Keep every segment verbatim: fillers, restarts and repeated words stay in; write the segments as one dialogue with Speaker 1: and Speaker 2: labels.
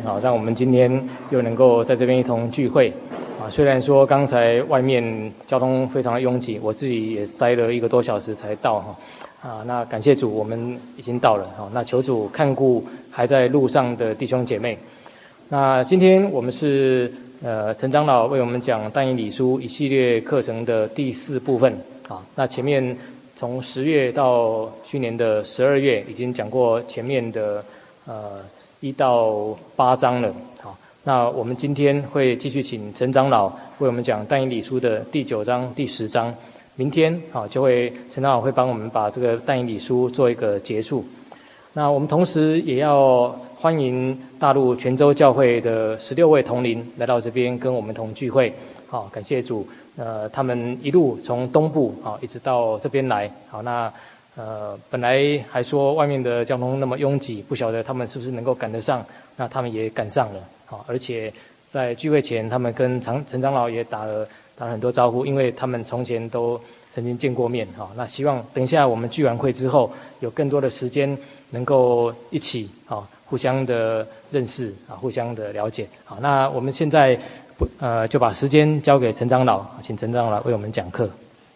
Speaker 1: 啊，让我们今天又能够在这边一同聚会啊。虽然说刚才外面交通非常的拥挤，我自己也塞了一个多小时才到哈啊。那感谢主，我们已经到了啊。那求主看顾还在路上的弟兄姐妹。那今天我们是呃陈长老为我们讲但以理书一系列课程的第四部分啊。那前面从十月到去年的十二月已经讲过前面的呃一到八章了。好，那我们今天会继续请陈长老为我们讲但以理书的第九章、第十章。明天啊就会陈长老会帮我们把这个但以理书做一个结束。那我们同时也要欢迎大陆泉州教会的十六位同龄来到这边跟我们同聚会。好，感谢主，呃，他们一路从东部啊一直到这边来。好，那呃本来还说外面的交通那么拥挤，不晓得他们是不是能够赶得上。那他们也赶上了。好，而且在聚会前，他们跟常陈长老也打了打了很多招呼，因为他们从前都曾经见过面。好，那希望等一下我们聚完会之后，有更多的时间能够一起啊。互相的认识啊，互相的了解。好，那我们现在不呃就把时间交给陈长老，请陈长老为我们讲课。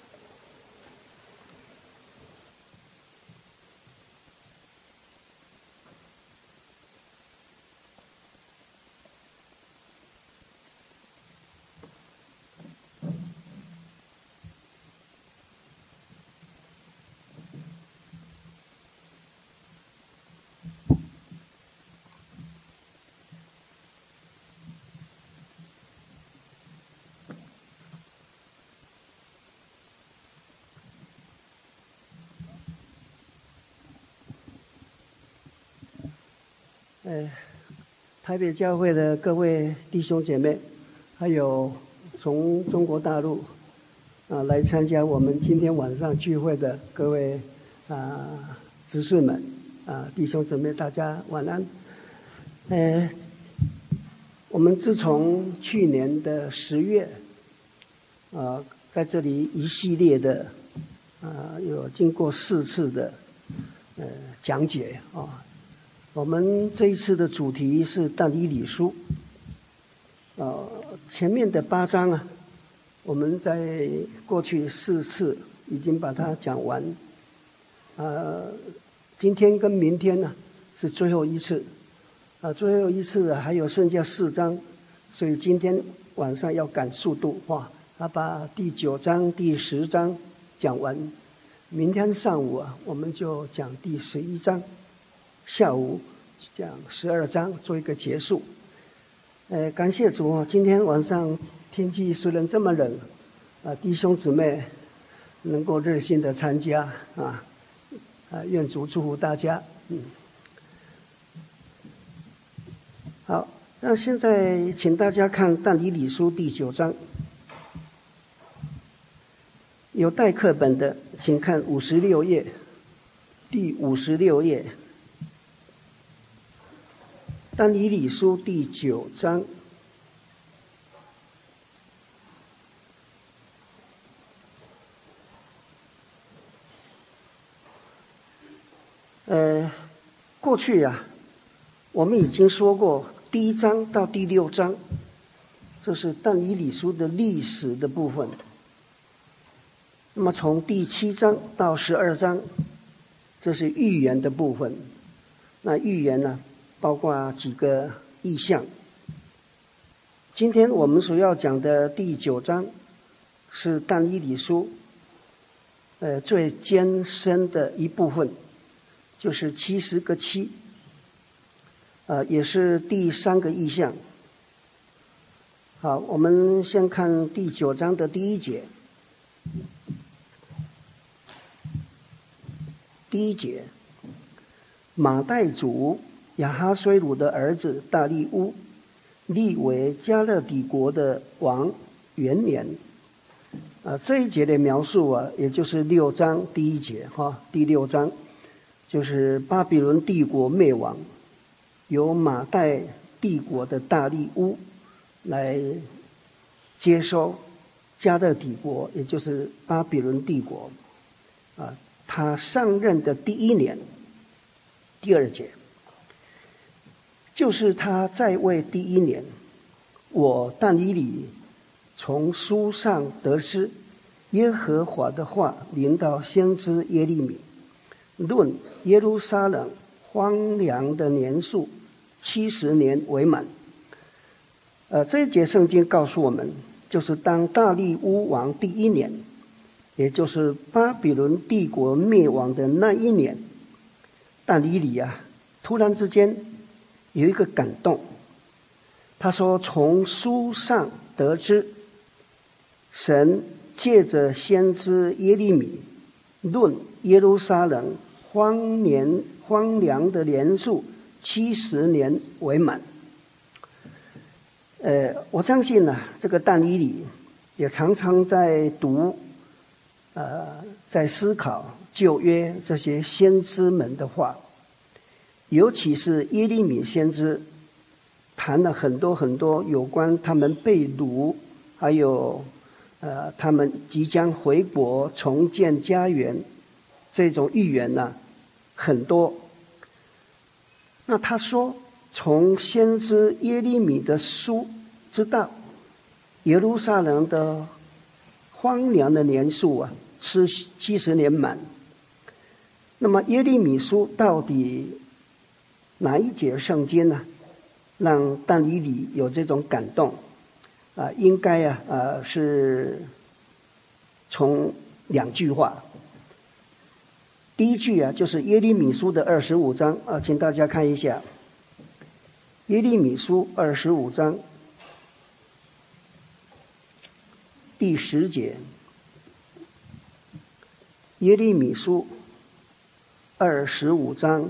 Speaker 2: 呃，台北教会的各位弟兄姐妹，还有从中国大陆啊来参加我们今天晚上聚会的各位啊执事们啊弟兄姊妹，大家晚安。呃，我们自从去年的十月啊，在这里一系列的啊有经过四次的呃讲解啊。我们这一次的主题是但以理书，呃，前面的八章啊，我们在过去四次已经把它讲完，呃，今天跟明天呢、啊、是最后一次，啊、呃，最后一次还有剩下四章，所以今天晚上要赶速度哇，他把第九章、第十章讲完，明天上午啊，我们就讲第十一章。下午讲十二章做一个结束。呃，感谢主啊！今天晚上天气虽然这么冷，啊，弟兄姊妹能够热心的参加啊，啊，愿主祝福大家。嗯，好，那现在请大家看但以理书第九章，有带课本的，请看五十六页，第五十六页。但以理书第九章，呃，过去呀、啊，我们已经说过，第一章到第六章，这是但以理书的历史的部分。那么从第七章到十二章，这是预言的部分。那预言呢？包括几个意象。今天我们所要讲的第九章是但以理书呃最艰深的一部分，就是七十个七，呃也是第三个意象。好，我们先看第九章的第一节。第一节，马代族亚哈衰鲁的儿子大利乌立为加勒底国的王元年。啊，这一节的描述啊，也就是六章第一节哈，第六章就是巴比伦帝国灭亡，由马代帝国的大利乌来接收加勒底国，也就是巴比伦帝国。啊，他上任的第一年，第二节。 就是他在位第一年，我但以理从书上得知耶和华的话临到先知耶利米，论耶路撒冷荒凉的年数七十年为满。呃，这一节圣经告诉我们，就是当大利乌王第一年，也就是巴比伦帝国灭亡的那一年，但以理啊，突然之间有一个感动。他说从书上得知，神借着先知耶利米论耶路撒冷荒年荒凉的年数七十年为满。呃，我相信呢、啊，这个但以理也常常在读，呃，在思考旧约这些先知们的话，尤其是耶利米先知，谈了很多很多有关他们被掳，还有呃他们即将回国重建家园这种预言呢、啊，很多。那他说，从先知耶利米的书知道，耶路撒冷的荒凉的年数啊，是七十年满。那么耶利米书到底哪一节圣经呢，让但以理有这种感动啊？应该啊，呃，是从两句话。第一句啊，就是耶利米书的二十五章啊，请大家看一下。耶利米书二十五章第十节。耶利米书二十五章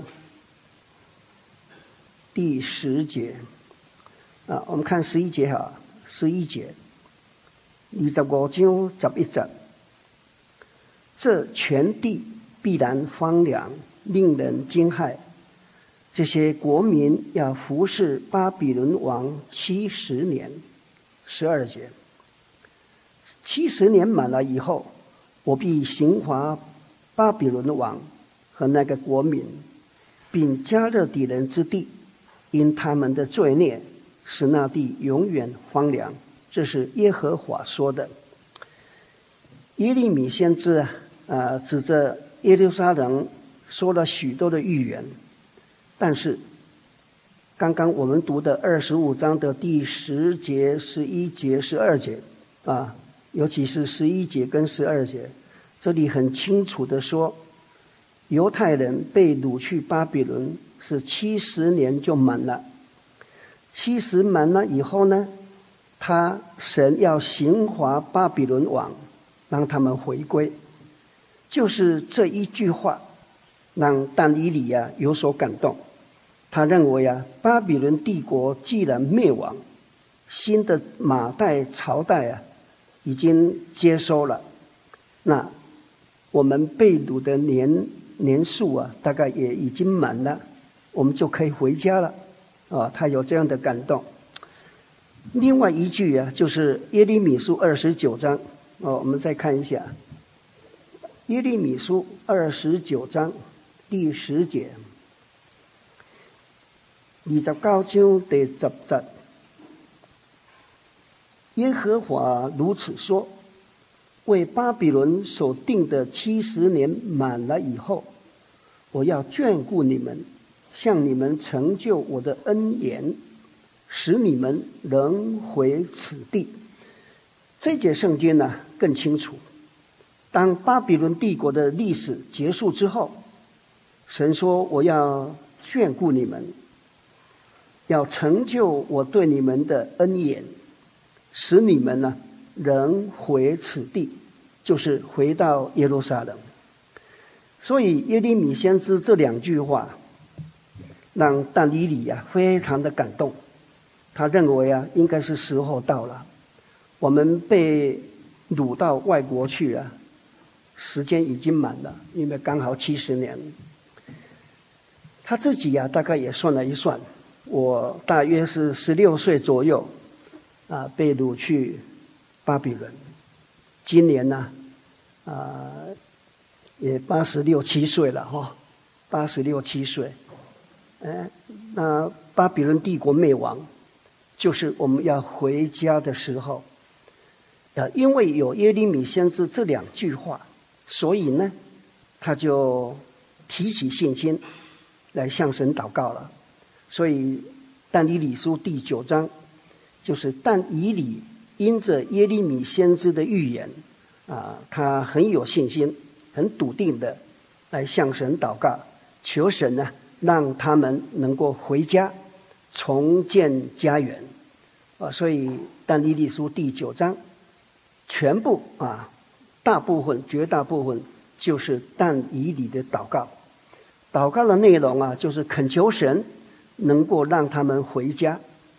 Speaker 2: 第十节啊，我们看十一节哈，十一节，二十五章十一节，这全地必然荒凉，令人惊骇。这些国民要服侍巴比伦王七十年。十二节，七十年满了以后，我必刑罚巴比伦王和那个国民，并加勒底人之地，因他们的罪孽，使那地永远荒凉。这是耶和华说的。耶利米先知啊，呃，指着耶路撒冷说了许多的预言。但是刚刚我们读的二十五章的第十节、十一节、十二节啊，尤其是十一节跟十二节，这里很清楚的说，犹太人被掳去巴比伦是七十年就满了。七十满了以后呢，他神要刑罚巴比伦王，让他们回归。就是这一句话让但以理啊有所感动。他认为啊，巴比伦帝国既然灭亡，新的马代朝代啊已经接收了，那我们被掳的年年数啊，大概也已经满了，我们就可以回家了啊。他有这样的感动。另外一句啊，就是耶利米书二十九章哦，我们再看一下耶利米书二十九章第十节。二十九章第十节，耶和华如此说：为巴比伦所定的七十年满了以后，我要眷顾你们，向你们成就我的恩言，使你们仍回此地。这节圣经呢更清楚，当巴比伦帝国的历史结束之后，神说我要眷顾你们，要成就我对你们的恩言，使你们呢仍回此地，就是回到耶路撒冷。所以耶利米先知这两句话让但以理啊非常的感动。他认为啊应该是时候到了，我们被掳到外国去啊，时间已经满了，因为刚好七十年。他自己啊大概也算了一算，我大约是十六岁左右啊被掳去巴比伦，今年呢啊也八十六七岁了哈，八十六七岁。哎，那巴比伦帝国灭亡，就是我们要回家的时候。呃，因为有耶利米先知这两句话，所以呢，他就提起信心来向神祷告了。所以但以理书第九章，就是但以理因着耶利米先知的预言啊，他很有信心，很笃定的来向神祷告，求神呢让他们能够回家，重建家园啊。所以但以理书第九章全部啊，大部分绝大部分就是但以理的祷告。祷告的内容啊，就是恳求神能够让他们回家。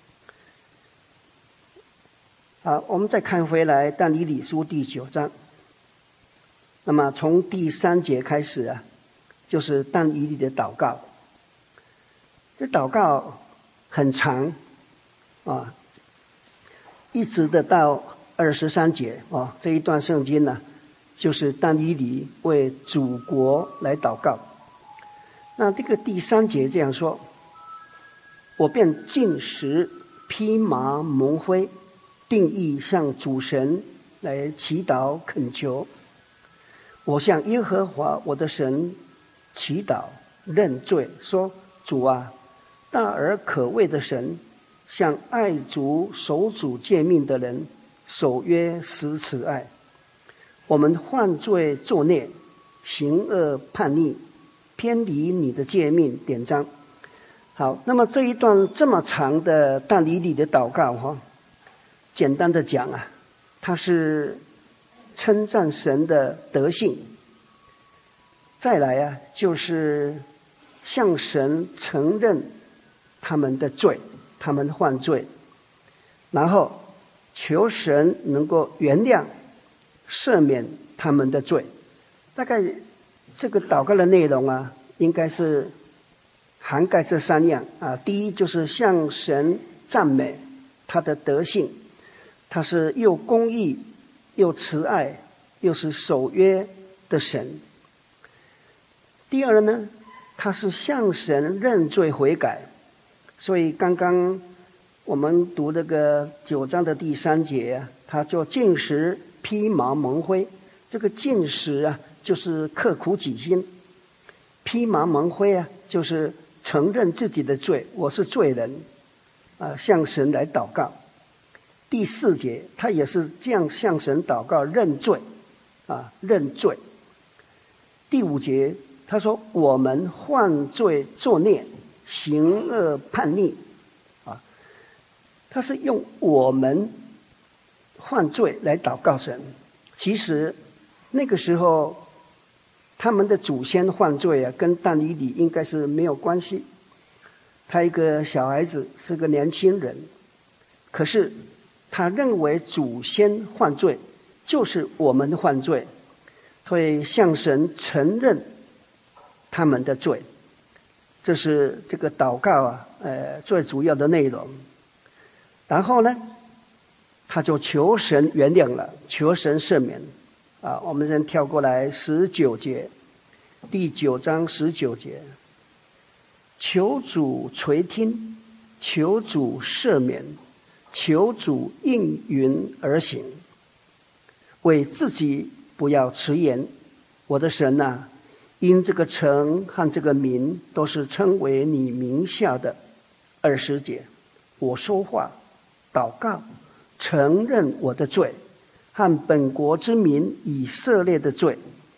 Speaker 2: 好，我们再看回来但以理书第九章。那么从第三节开始啊，就是但以理的祷告。这祷告很长啊，一直的到二十三节啊，这一段圣经呢，就是但以理为祖国来祷告。那这个第三节这样说：我便禁食披麻蒙灰，定义向主神来祈祷恳求。我向耶和华我的神祈祷认罪，说：主啊，大而可畏的神，向爱主守主诫命的人守约施慈爱。我们犯罪作孽，行恶叛逆，偏离你的诫命典章。好，那么这一段这么长的但以理的祷告哈，简单的讲啊，它是称赞神的德性，再来啊，就是向神承认他们的罪，他们犯罪，然后求神能够原谅赦免他们的罪。大概这个祷告的内容啊，应该是涵盖这三样啊。第一就是向神赞美他的德性，他是又公义又慈爱又是守约的神。第二呢，他是向神认罪悔改。所以刚刚我们读这个九章的第三节啊，他就禁食披麻蒙灰。这个禁食啊，就是刻苦己心；披麻蒙灰啊，就是承认自己的罪，我是罪人啊，向神来祷告。第四节他也是这样向神祷告认罪啊，认罪。第五节他说我们犯罪作孽，行恶叛逆啊，他是用我们犯罪来祷告神。其实那个时候他们的祖先犯罪啊，跟但以理应该是没有关系。他一个小孩子，是个年轻人，可是他认为祖先犯罪就是我们犯罪，会向神承认他们的罪。这是这个祷告啊，呃，最主要的内容。然后呢，他就求神原谅了，求神赦免。啊，我们先跳过来十九节，第九章十九节，求主垂听，求主赦免，求主应允而行，为自己不要迟延。我的神啊，因这个城和这个民都是称为你名下的。二十节，我说话祷告，承认我的罪和本国之民以色列的罪，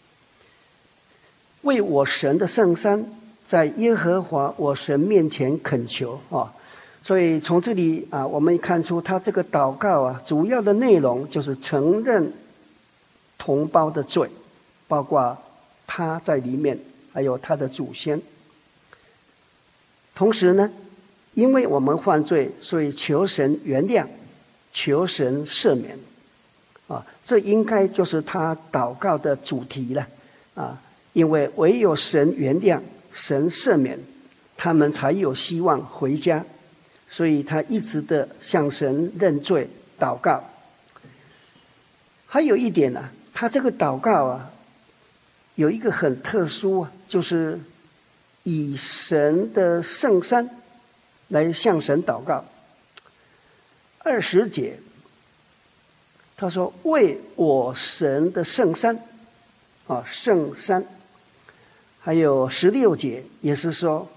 Speaker 2: 为我神的圣山，在耶和华我神面前恳求啊。所以从这里啊，我们看出他这个祷告啊，主要的内容就是承认同胞的罪，包括他在里面，还有他的祖先。同时呢，因为我们犯罪，所以求神原谅，求神赦免啊，这应该就是他祷告的主题了啊！因为唯有神原谅、神赦免，他们才有希望回家，所以他一直的向神认罪祷告。还有一点呢、啊，他这个祷告啊，有一个很特殊啊，就是以神的圣山来向神祷告。二十节，他说：“为我神的圣山，啊，圣山。”还有十六节也是说：“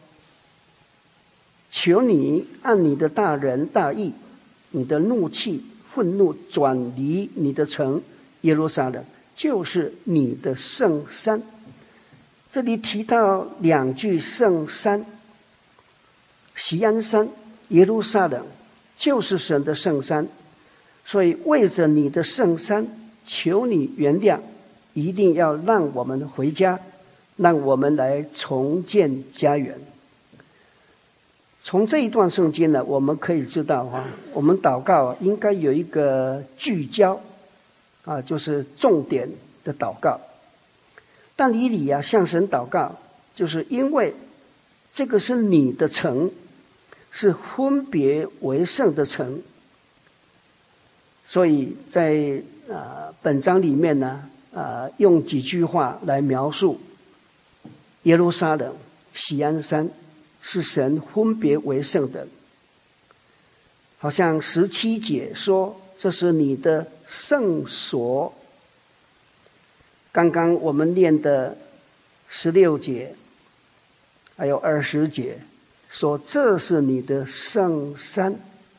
Speaker 2: 求你按你的大仁大义，你的怒气愤怒转离你的城耶路撒冷，就是你的圣山。”这里提到两句圣山，锡安山、耶路撒冷就是神的圣山，所以为着你的圣山，求你原谅，一定要让我们回家，让我们来重建家园。从这一段圣经呢，我们可以知道啊，我们祷告应该有一个聚焦啊，就是重点的祷告。但以理啊向神祷告，就是因为这个是你的城，是分别为圣的城，所以在呃本章里面呢，呃用几句话来描述耶路撒冷、锡安山是神分别为圣的。好像十七节说，这是你的圣所。刚刚我们念的十六节还有二十节说，这是你的圣山。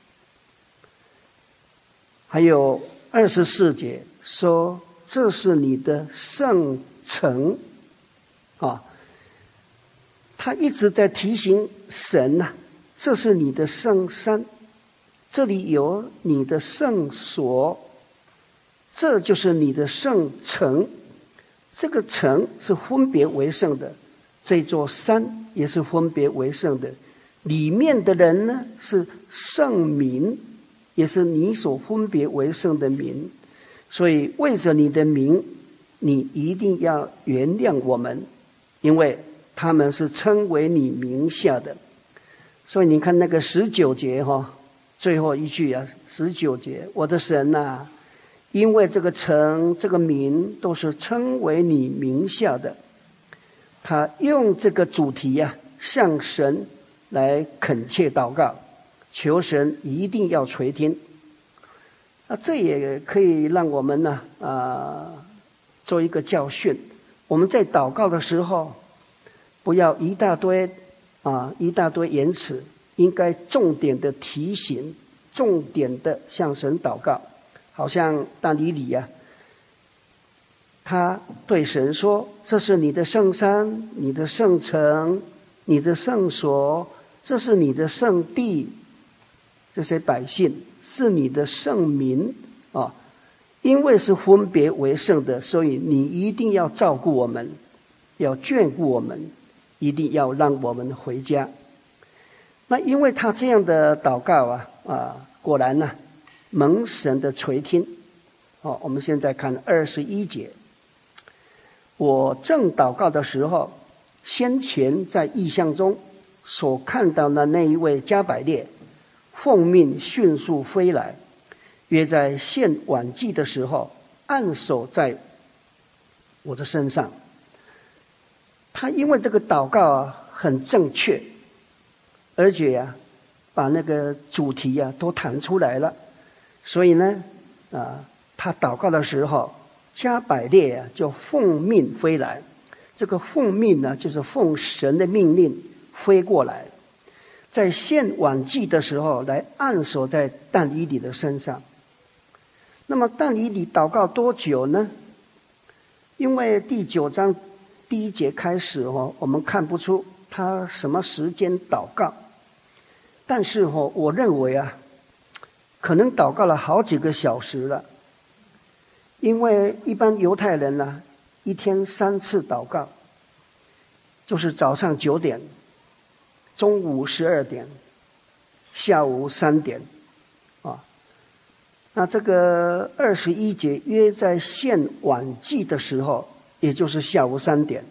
Speaker 2: 还有二十四节说，这是你的圣城。啊，他一直在提醒神啊，这是你的圣山，这里有你的圣所，这就是你的圣城。这个城是分别为圣的，这座山也是分别为圣的，里面的人呢是圣民，也是你所分别为圣的民。所以为着你的名，你一定要原谅我们，因为他们是称为你名下的。所以你看那个十九节哈、哦，最后一句啊，十九节，我的神啊，因为这个城这个民都是称为你名下的。他用这个主题啊，向神来恳切祷告，求神一定要垂听。啊，这也可以让我们呢啊、呃、做一个教训。我们在祷告的时候，不要一大堆啊一大堆言辞，应该重点的提醒，重点的向神祷告。好像但以理啊，他对神说：“这是你的圣山，你的圣城，你的圣所，这是你的圣地，这些百姓是你的圣民啊！因为是分别为圣的，所以你一定要照顾我们，要眷顾我们，一定要让我们回家。”那因为他这样的祷告啊啊，果然呢、啊。蒙神的垂听。好，我们现在看二十一节。我正祷告的时候，先前在异象中所看到的那一位加百列，奉命迅速飞来，约在献晚祭的时候，按手在我的身上。他因为这个祷告啊很正确，而且呀、啊，把那个主题呀、啊、都谈出来了。所以呢，啊，他祷告的时候，加百列啊就奉命飞来。这个奉命呢，就是奉神的命令飞过来，在献晚祭的时候来按手在但以理的身上。那么但以理祷告多久呢？因为第九章第一节开始哦，我们看不出他什么时间祷告，但是哦，我认为啊。可能祷告了好几个小时了，因为一般犹太人呢、啊，一天三次祷告，就是早上九点、中午十二点、下午三点，啊，那这个二十一节约在献晚祭的时候，也就是下午三点。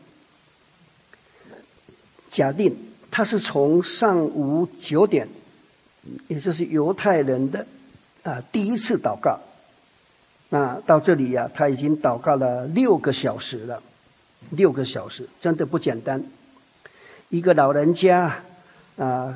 Speaker 2: 假定他是从上午九点，也就是犹太人的。啊，第一次祷告，那到这里呀、啊，他已经祷告了六个小时了，六个小时真的不简单。一个老人家啊，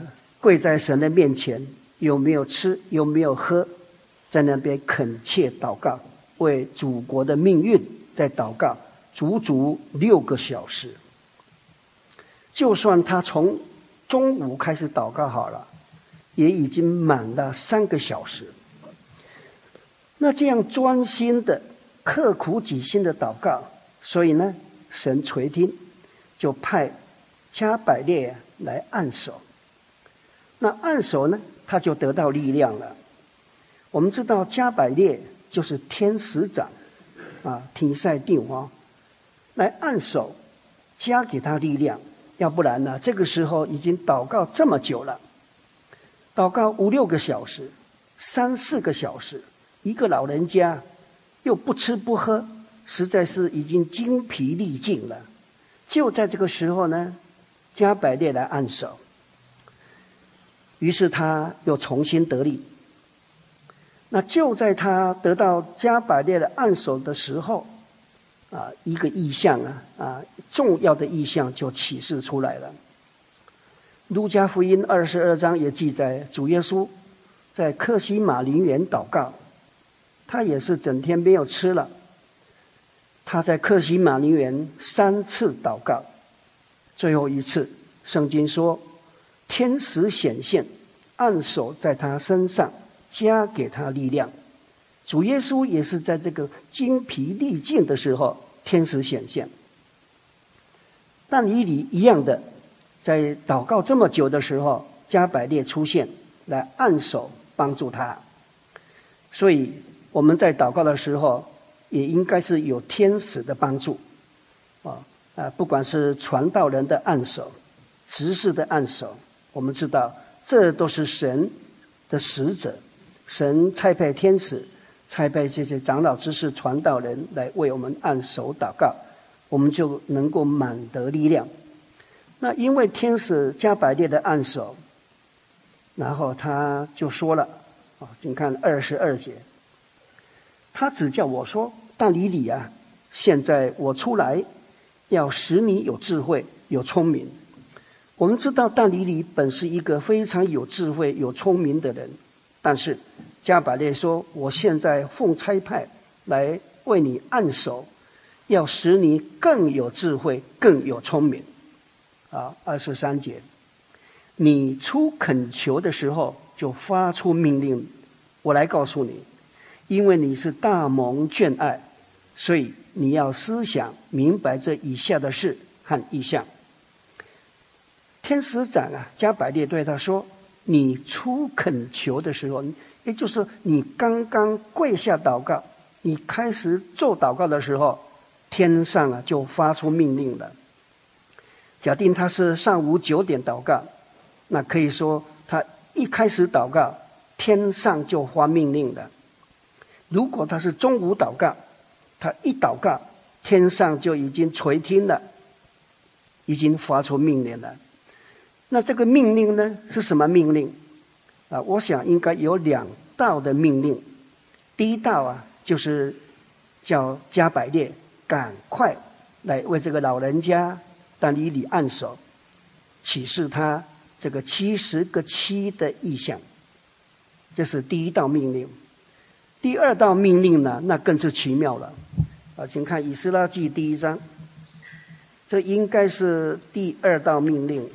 Speaker 2: 跪在神的面前，有没有吃，有没有喝，在那边恳切祷告，为祖国的命运在祷告，足足六个小时。就算他从中午开始祷告好了，也已经满了三个小时。那这样专心的、刻苦己心的祷告，所以呢，神垂听，就派加百列来按手。那按手呢，他就得到力量了。我们知道加百列就是天使长啊，提赛定王来按手，加给他力量。要不然呢，这个时候已经祷告这么久了，祷告五六个小时，三四个小时，一个老人家又不吃不喝，实在是已经精疲力尽了。就在这个时候呢，加百列来按手，于是他又重新得力。那就在他得到加百列的按手的时候，啊，一个异象啊啊，重要的异象就启示出来了。路加福音二十二章也记载，主耶稣在客西马林园祷告，他也是整天没有吃了。他在客西马林园三次祷告，最后一次，圣经说，天使显现，按手在他身上，加给他力量。主耶稣也是在这个精疲力尽的时候，天使显现。但以理一样的，在祷告这么久的时候，加百列出现来按手帮助他。所以我们在祷告的时候，也应该是有天使的帮助啊啊！不管是传道人的按手、执事的按手，我们知道这都是神的使者，神差派天使，差派这些长老、执事、传道人来为我们按手祷告，我们就能够满得力量。那因为天使加百列的按手，然后他就说了啊，请看二十二节，他只叫我说，但以理啊，现在我出来，要使你有智慧、有聪明。我们知道但以理本是一个非常有智慧、有聪明的人，但是加百列说，我现在奉差派来为你按手，要使你更有智慧、更有聪明。啊，二十三节，你出恳求的时候，就发出命令，我来告诉你，因为你是大蒙眷爱，所以你要思想明白这以下的事和意象。天使长啊，加百列对他说，你出恳求的时候，也就是说你刚刚跪下祷告，你开始做祷告的时候，天上啊就发出命令了。假定他是上午九点祷告，那可以说他一开始祷告，天上就发命令了。如果他是中午祷告，他一祷告，天上就已经垂听了，已经发出命令了。那这个命令呢，是什么命令啊？我想应该有两道的命令。第一道啊，就是叫加百列赶快来为这个老人家但以理按手，启示他这个七十个七的意象，这是第一道命令。第二道命令呢，那更是奇妙了啊！请看以斯拉记第一章，这应该是第二道命令。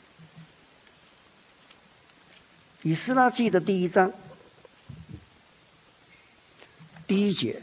Speaker 2: 以斯拉记的第一章第一节，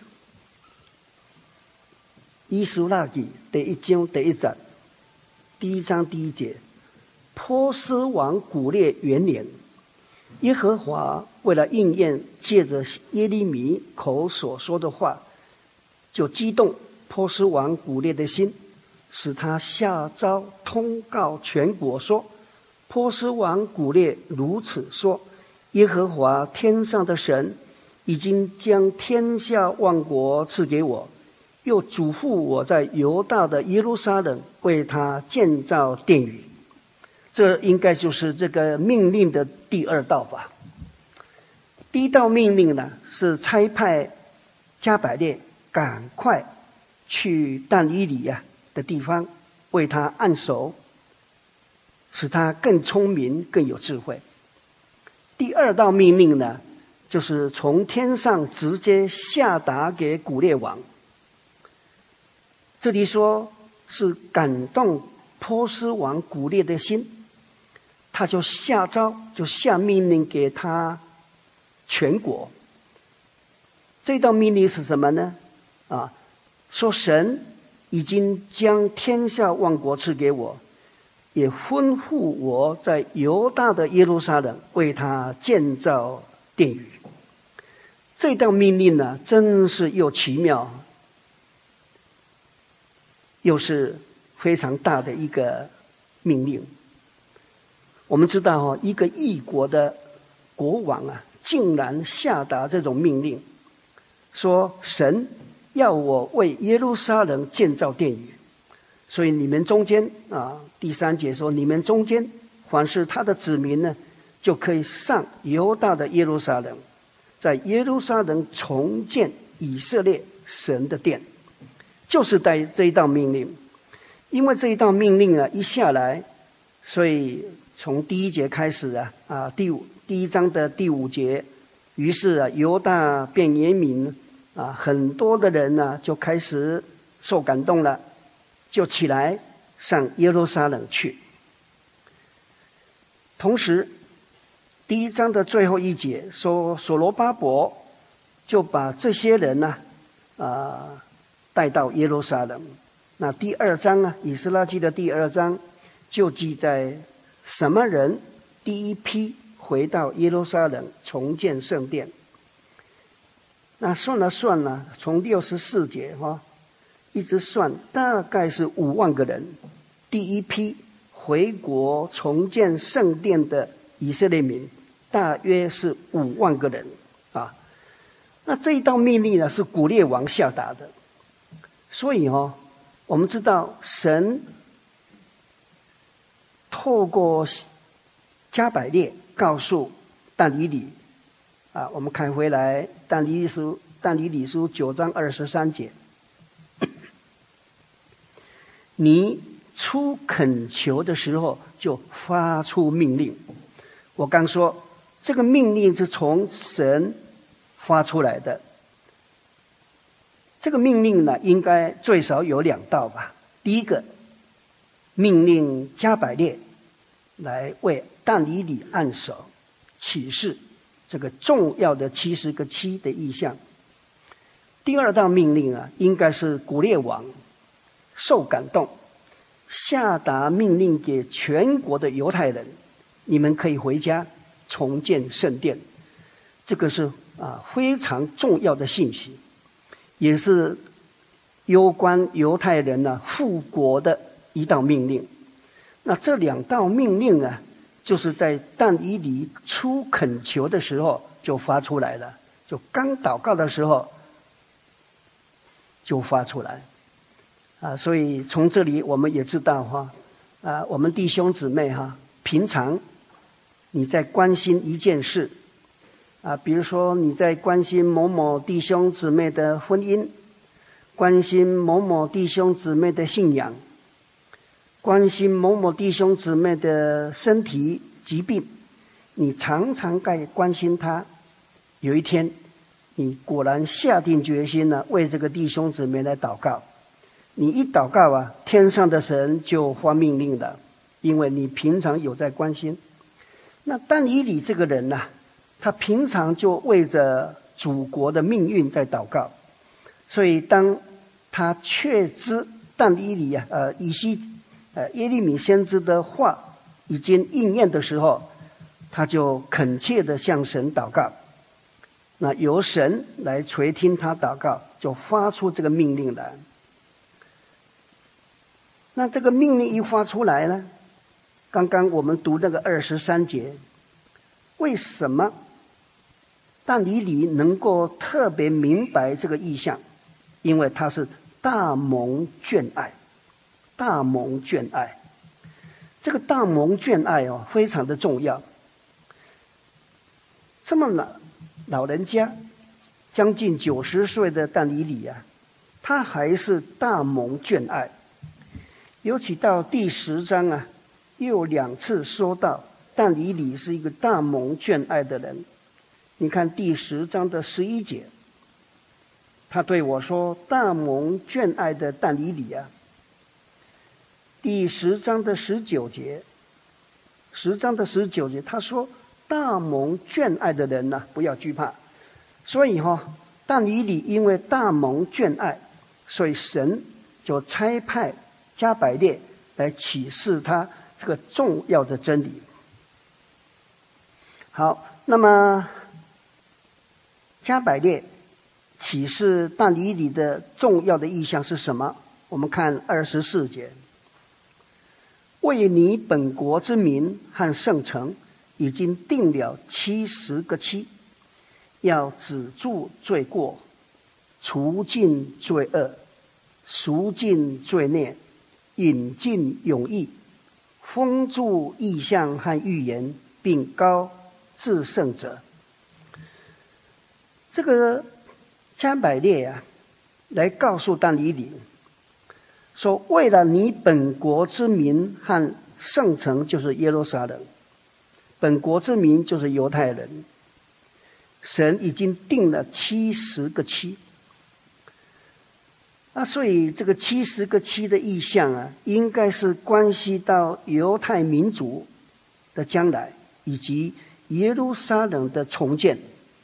Speaker 2: 以斯拉记第一章第一节。第一章第一节，波斯王古列元年，耶和华为了应验借着耶利米口所说的话，就激动波斯王古列的心，使他下诏通告全国说，波斯王古列如此说，耶和华天上的神已经将天下万国赐给我，又嘱咐我在犹大的耶路撒冷为他建造殿宇。这应该就是这个命令的第二道吧。第一道命令呢，是差派加百列赶快去但以理啊的地方为他按手，使他更聪明更有智慧。 第二道命令呢，就是从天上直接下达给古列王。这里说是感动波斯王古列的心，他就下诏，就下命令给他全国。这道命令是什么呢？啊，说神已经将天下万国赐给我，也吩咐我在犹大的耶路撒冷为他建造殿宇。这道命令呢，真是又奇妙，又是非常大的一个命令。我们知道哦，一个异国的国王啊，竟然下达这种命令，说神要我为耶路撒冷建造殿宇，所以你们中间啊，第三节说，你们中间凡是他的子民呢，就可以上犹大的耶路撒冷，在耶路撒冷重建以色列神的殿，就是带这一道命令。因为这一道命令啊一下来，所以从第一节开始啊啊第五第一章的第五节，于是啊犹大便雅悯啊很多的人呢、啊、就开始受感动了，就起来上耶路撒冷去。同时第一章的最后一节说，所罗巴伯就把这些人呢啊、呃、带到耶路撒冷。那第二章啊，以斯拉记的第二章就记载什么人第一批回到耶路撒冷重建圣殿。那算了算了，从六十四节哈、哦，一直算，大概是五万个人，第一批回国重建圣殿的以色列民，大约是五万个人啊。那这一道命令呢，是古列王下达的，所以哦。我们知道神透过加百列告诉但以理啊，我们看回来但以理书但以理书九章二十三节，你出恳求的时候就发出命令。我刚说这个命令是从神发出来的。这个命令呢，应该最少有两道吧。第一个，命令加百列来为但以理按手启示这个重要的七十个七的意象。第二道命令啊，应该是古列王受感动，下达命令给全国的犹太人，你们可以回家重建圣殿。这个是啊非常重要的信息。也是攸关犹太人呢、啊、复国的一道命令。那这两道命令啊，就是在但以理出恳求的时候就发出来了，就刚祷告的时候就发出来啊。所以从这里我们也知道哈啊，我们弟兄姊妹哈，平常你在关心一件事。啊，比如说你在关心某某弟兄姊妹的婚姻，关心某某弟兄姊妹的信仰，关心某某弟兄姊妹的身体疾病，你常常该关心他。有一天，你果然下定决心了，为这个弟兄姊妹来祷告。你一祷告啊，天上的神就发命令了，因为你平常有在关心。那但以理这个人呢、啊？他平常就为着祖国的命运在祷告，所以当他确知但以理啊，呃，以西，呃，耶利米先知的话已经应验的时候，他就恳切地向神祷告。那由神来垂听他祷告，就发出这个命令来。那这个命令一发出来呢，刚刚我们读那个二十三节，为什么？但以理能够特别明白这个意象，因为他是大蒙眷爱，大蒙眷爱。这个大蒙眷爱哦，非常的重要。这么老老人家，将近九十岁的但以理啊，他还是大蒙眷爱。尤其到第十章啊，又两次说到但以理是一个大蒙眷爱的人。你看第十章的十一节，他对我说：“大蒙眷爱的但以理啊。”第十章的十九节，十章的十九节，他说：“大蒙眷爱的人呢、啊，不要惧怕。”所以哈、哦，但以理因为大蒙眷爱，所以神就差派加百列来启示他这个重要的真理。好，那么加百列启示但以理的重要的意象是什么？我们看二十四节。为你本国之民和圣城已经定了七十个期，要止住罪过，除尽罪恶，赎尽罪孽，引进永义，封住异象和预言，并高至圣者。这个加百列啊，来告诉但以理说，为了你本国之民和圣城，就是耶路撒冷，本国之民就是犹太人，神已经定了七十个期。那所以这个七十个期的意象啊，应该是关系到犹太民族的将来，以及耶路撒冷的重建。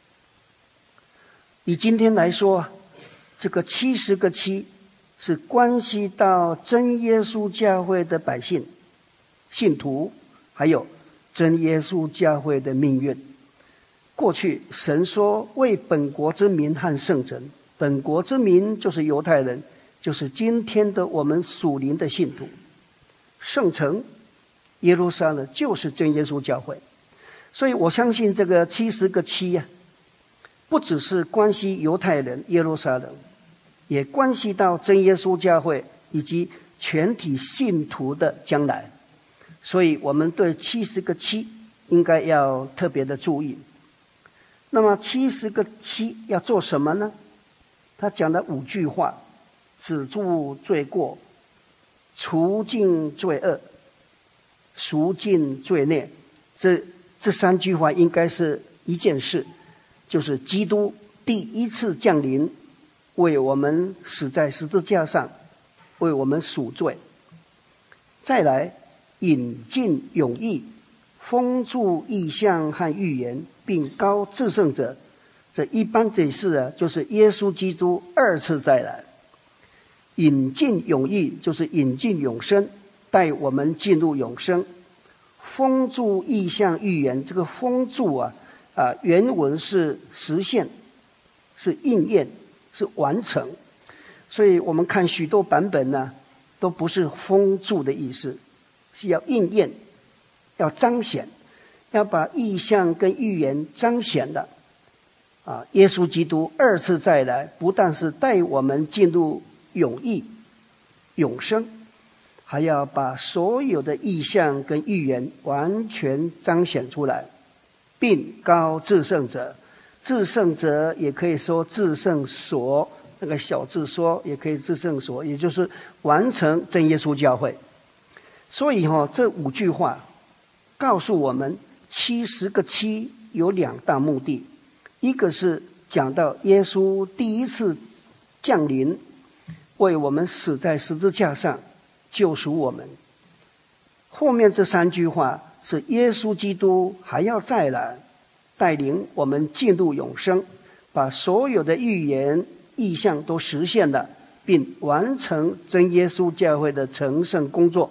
Speaker 2: 以今天来说，这个七十个期是关系到真耶稣教会的百姓、信徒，还有真耶稣教会的命运。过去神说为本国之民和圣城，本国之民就是犹太人，就是今天的我们属灵的信徒。圣城耶路撒冷就是真耶稣教会。所以我相信这个七十个期呀、啊，不只是关系犹太人耶路撒冷，也关系到真耶稣教会以及全体信徒的将来。所以我们对七十个期应该要特别的注意。那么七十个期要做什么呢？他讲了五句话：止住罪过，除尽罪恶，赎尽罪孽。这这三句话应该是一件事，就是基督第一次降临，为我们死在十字架上，为我们赎罪。再来引进永义，封住异象和预言，并高至圣者。这一般解释啊，就是耶稣基督二次再来。引进永义就是引进永生，带我们进入永生。封住异象预言，这个封住啊啊，原文是实现，是应验，是完成。所以我们看许多版本呢，都不是封住的意思，是要应验，要彰显，要把异象跟预言彰显的。啊，耶稣基督二次再来，不但是带我们进入永义、永生，还要把所有的异象跟预言完全彰显出来，并高至圣者。至圣者也可以说至圣所，那个小字说也可以至圣所，也就是完成真耶稣教会。所以哈、哦，这五句话告诉我们，七十个期有两大目的。一个是讲到耶稣第一次降临，为我们死在十字架上，救赎我们。后面这三句话是耶稣基督还要再来，带领我们进入永生，把所有的预言意象都实现了，并完成真耶稣教会的成圣工作。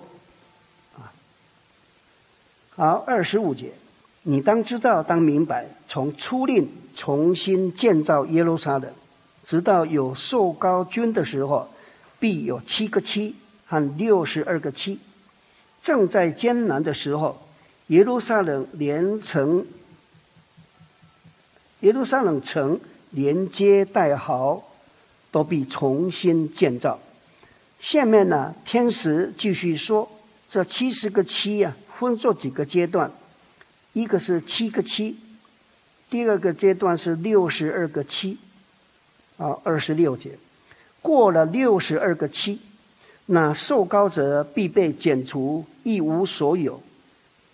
Speaker 2: 好，二十五节，你当知道，当明白，从初令重新建造耶路撒冷，直到有受膏君的时候，必有七个期和六十二个期。正在艰难的时候，耶路撒冷连城，耶路撒冷城连接带壕都必重新建造。下面呢，天使继续说，这七十个期啊，分作几个阶段，一个是七个期。第二个阶段是六十二个期，啊，二十六节，过了六十二个期，那受膏者必被剪除，一无所有，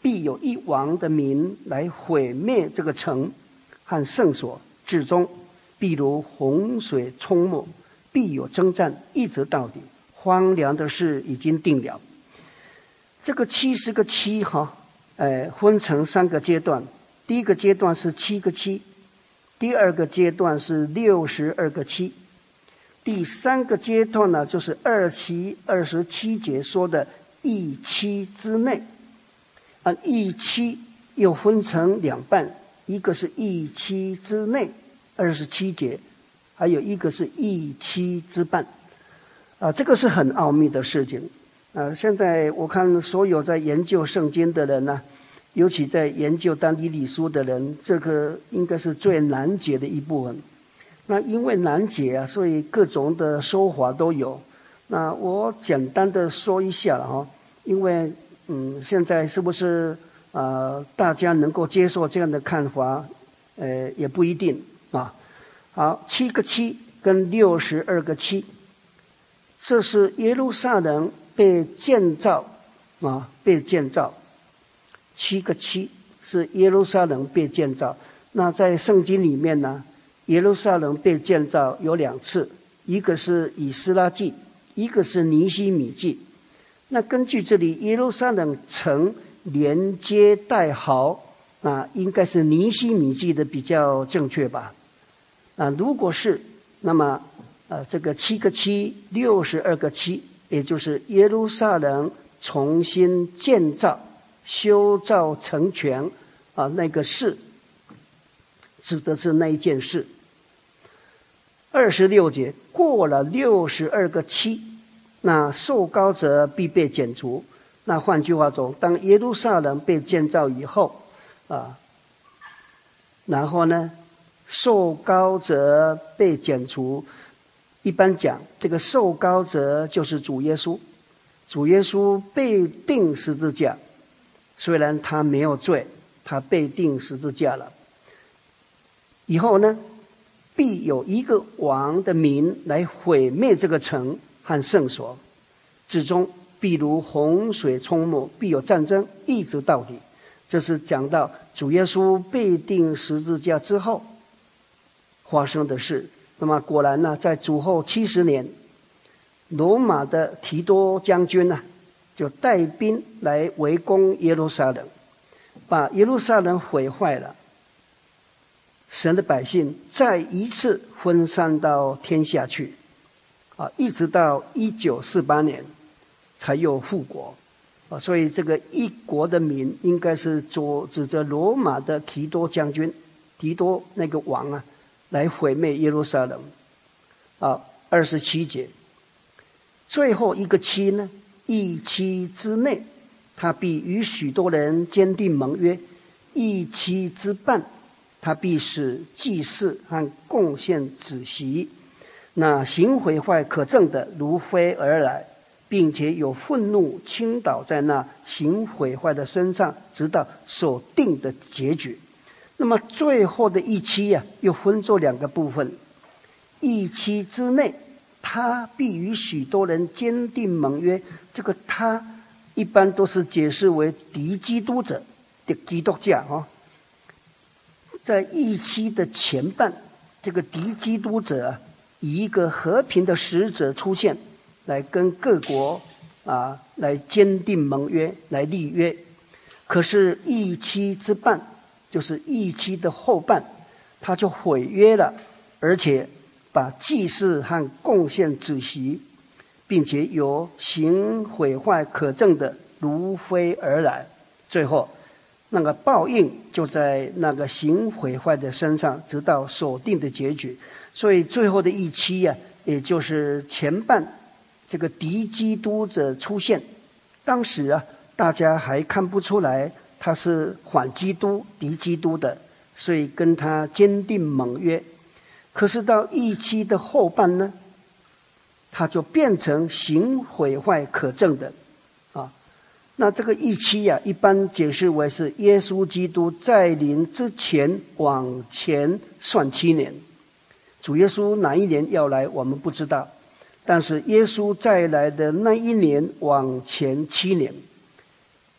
Speaker 2: 必有一王的民来毁灭这个城和圣所，至终必如洪水冲没，必有征战，一直到底。荒凉的事已经定了。这个七十个七哈，呃，分成三个阶段。第一个阶段是七个七，第二个阶段是六十二个七，第三个阶段呢，就是二七二十七节说的一期之内。啊，一期又分成两半，一个是一期之内二十七节，还有一个是一期之半。啊，这个是很奥秘的事情。啊，现在我看所有在研究圣经的人呢、啊，尤其在研究但以理书的人，这个应该是最难解的一部分。那因为难解啊，所以各种的说法都有。那我简单的说一下了哈，因为嗯，现在是不是呃大家能够接受这样的看法？呃，也不一定啊。好，七个七跟六十二个七，这是耶路撒冷被建造啊，被建造。七个七是耶路撒冷被建造。那在圣经里面呢，耶路撒冷被建造有两次，一个是以斯拉记，一个是尼希米记。那根据这里耶路撒冷城连接带壕，啊，应该是尼希米记的比较正确吧？啊，如果是，那么呃，这个七个七，六十二个七，也就是耶路撒冷重新建造、修造成全啊，那个事，指的是那一件事。二十六节过了六十二个七，那受膏者必被剪除。那换句话说，当耶路撒冷被建造以后啊，然后呢，受膏者被剪除。一般讲，这个受膏者就是主耶稣。主耶稣被钉十字架，虽然他没有罪，他被钉十字架了。以后呢，必有一个王的民来毁灭这个城和圣所，至终必如洪水冲没，必有战争，一直到底。这是讲到主耶稣被钉十字架之后发生的事。那么果然呢，在主后七十年，罗马的提多将军呢、啊，就带兵来围攻耶路撒冷，把耶路撒冷毁坏了。神的百姓再一次分散到天下去，啊，一直到一九四八年才又复国，啊，所以这个一国的民应该是指指着罗马的提多将军，提多那个王啊，来毁灭耶路撒冷。啊，二十七节，最后一个期呢，一期之内，他必与许多人坚定盟约；一期之半，他必使祭祀和贡献止息。那行毁坏可憎的如飞而来，并且有愤怒倾倒在那行毁坏的身上，直到所定的结局。那么最后的一期啊，又分作两个部分。一期之内，他必与许多人坚定盟约。这个他一般都是解释为敌基督者的基督教哈。在一期的前半，这个敌基督者、啊、以一个和平的使者出现，来跟各国啊来坚定盟约，来立约。可是，一期之半，就是一期的后半，他就毁约了，而且把祭祀和贡献止息，并且有行毁坏可憎的如飞而来。最后，那个报应就在那个行毁坏的身上，直到所定的结局。所以最后的一期啊，也就是前半，这个敌基督者出现。当时啊，大家还看不出来他是反基督、敌基督的，所以跟他坚定盟约。可是到一期的后半呢，他就变成行毁坏可憎的啊。那这个一期啊，一般解释为是耶稣基督再临之前往前算七年。主耶稣哪一年要来，我们不知道，但是耶稣再来的那一年往前七年。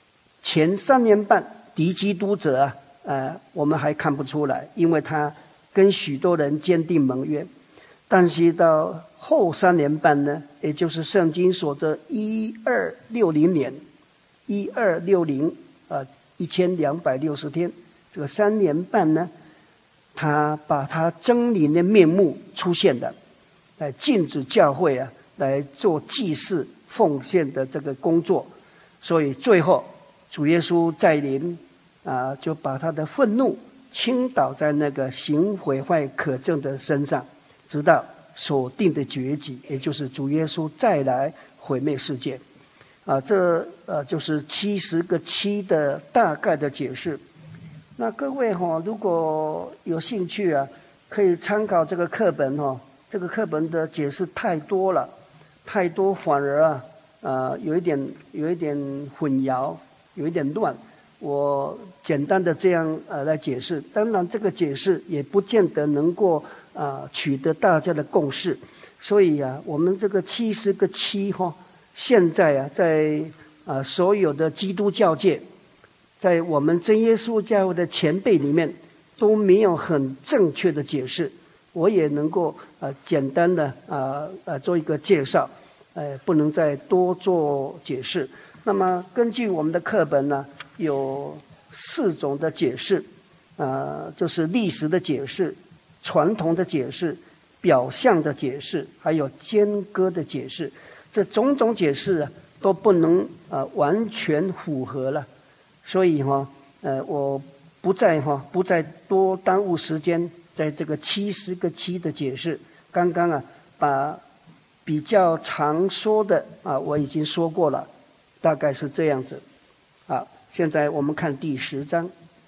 Speaker 2: 前三年半敌基督者啊，呃，我们还看不出来，因为他跟许多人坚定盟约。但是到后三年半呢，也就是圣经所这一二六零年，一二六零啊，一千两百六十天，这个三年半呢，他把他狰狞的面目出现的，来禁止教会啊来做祭祀奉献的这个工作，所以最后主耶稣再临啊，就把他的愤怒倾倒在那个行毁坏可憎的身上，直到所定的结局，也就是主耶稣再来毁灭世界。啊，这呃就是七十个七的大概的解释。那各位哈、哦，如果有兴趣啊，可以参考这个课本哈、哦。这个课本的解释太多了，太多反而啊，呃，有一点有一点混淆，有一点乱。我简单的这样呃来解释，当然这个解释也不见得能够啊、呃、取得大家的共识。所以啊，我们这个七十个七哈、哦，现在啊，在啊、呃、所有的基督教界，在我们真耶稣教会的前辈里面都没有很正确的解释。我也能够呃简单的啊呃做一个介绍，呃不能再多做解释。那么根据我们的课本呢，有四种的解释，啊、呃、就是历史的解释、传统的解释、表象的解释，还有间隔的解释。这种种解释啊都不能啊、呃、完全符合了，所以哈、哦、呃我不再哈、哦、不再多耽误时间。在这个七十个七的解释，刚刚啊把比较常说的啊我已经说过了，大概是这样子。啊，现在我们看第十章。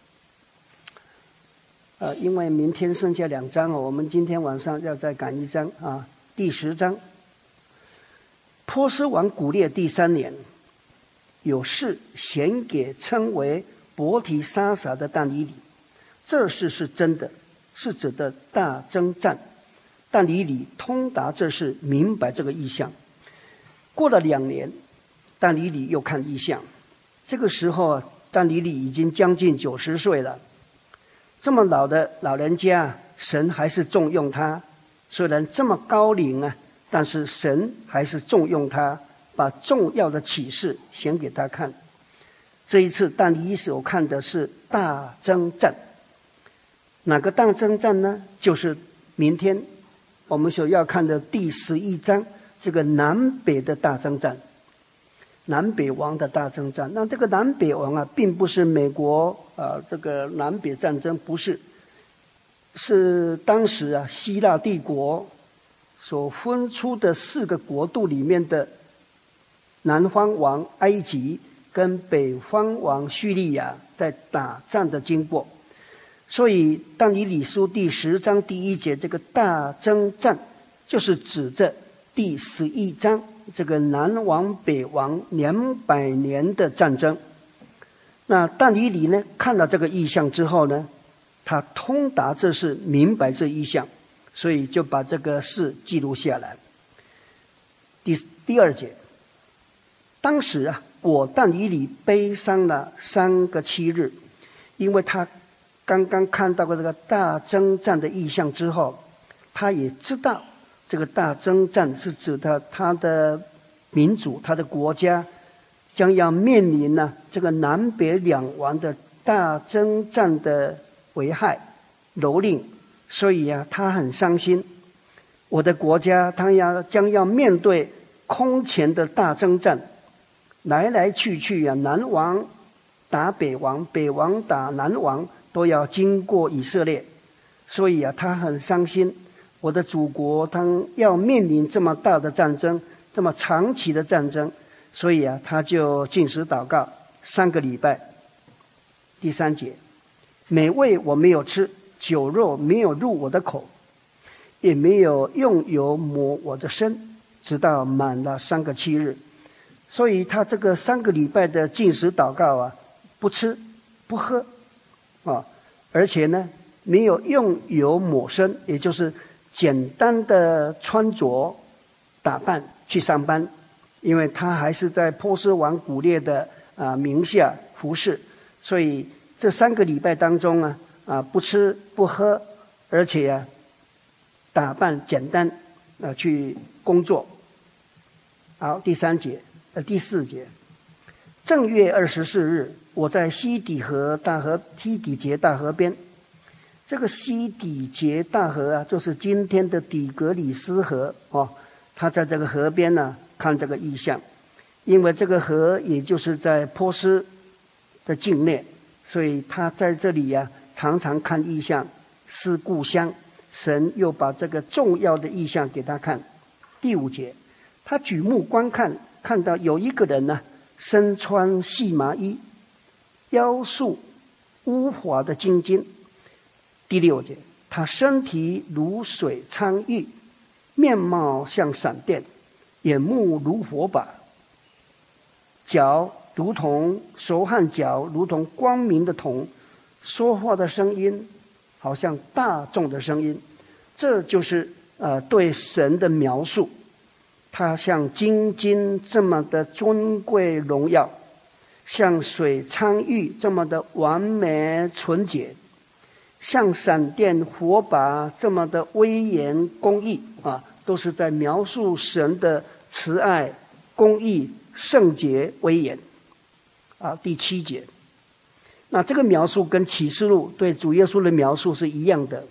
Speaker 2: 呃，因为明天剩下两章哦，我们今天晚上要再赶一章啊。第十章，波斯王古列第三年，有事显给称为伯提沙撒的但以理，这事是真的。是指的大征战，但以理通达这事，明白这个意象。过了两年，但以理又看异象，这个时候但以理已经将近九十岁了。这么老的老人家，神还是重用他。虽然这么高龄啊，但是神还是重用他，把重要的启示显给他看。这一次但以理所看的是大征战。哪个大征战呢？就是明天我们所要看的第十一章，这个南北的大征战，南北王的大征战。那这个南北王啊，并不是美国啊、呃、这个南北战争，不是，是当时啊希腊帝国所分出的四个国度里面的南方王埃及跟北方王叙利亚在打仗的经过。所以但以理书第十章第一节这个大征战，就是指着第十一章这个南王北王两百年的战争。那但以理呢看到这个意象之后呢，他通达这事，明白这意象，所以就把这个事记录下来。第第二节，当时啊，我但以理悲伤了三个七日，因为他刚刚看到过这个大征战的意象之后，他也知道这个大征战是指的他的民族、他的国家将要面临呢、啊、这个南北两王的大征战的危害蹂躏，所以啊，他很伤心。我的国家他要将要面对空前的大征战，来来去去啊，南王打北王，北王打南王，都要经过以色列，所以啊，他很伤心。我的祖国他要面临这么大的战争，这么长期的战争，所以啊，他就禁食祷告三个礼拜。第三节，美味我没有吃，酒肉没有入我的口，也没有用油抹我的身，直到满了三个七日。所以他这个三个礼拜的禁食祷告啊，不吃不喝啊，而且呢，没有用油抹身，也就是简单的穿着打扮去上班，因为他还是在波斯王古列的啊名下服侍，所以这三个礼拜当中啊啊不吃不喝，而且啊打扮简单啊去工作。好，第三节呃第四节，正月二十四日，我在西底河大河西底节大河边。这个西底节大河啊，就是今天的底格里斯河哦。他在这个河边呢看这个异象，因为这个河也就是在波斯的境内，所以他在这里呀、啊、常常看异象，思故乡。神又把这个重要的异象给他看。第五节，他举目观看，看到有一个人呢、啊，身穿细麻衣，腰束乌华的金巾。第六节，他身体如水苍玉，面貌像闪电，眼目如火把，脚如同熟汗脚，如同光明的铜，说话的声音好像大众的声音。这就是呃对神的描述，他像金金这么的尊贵荣耀，像水苍玉这么的完美纯洁，像闪电火把这么的威严公义啊，都是在描述神的慈爱、公义、圣洁、威严啊。第七节，那这个描述跟启示录对主耶稣的描述是一样的。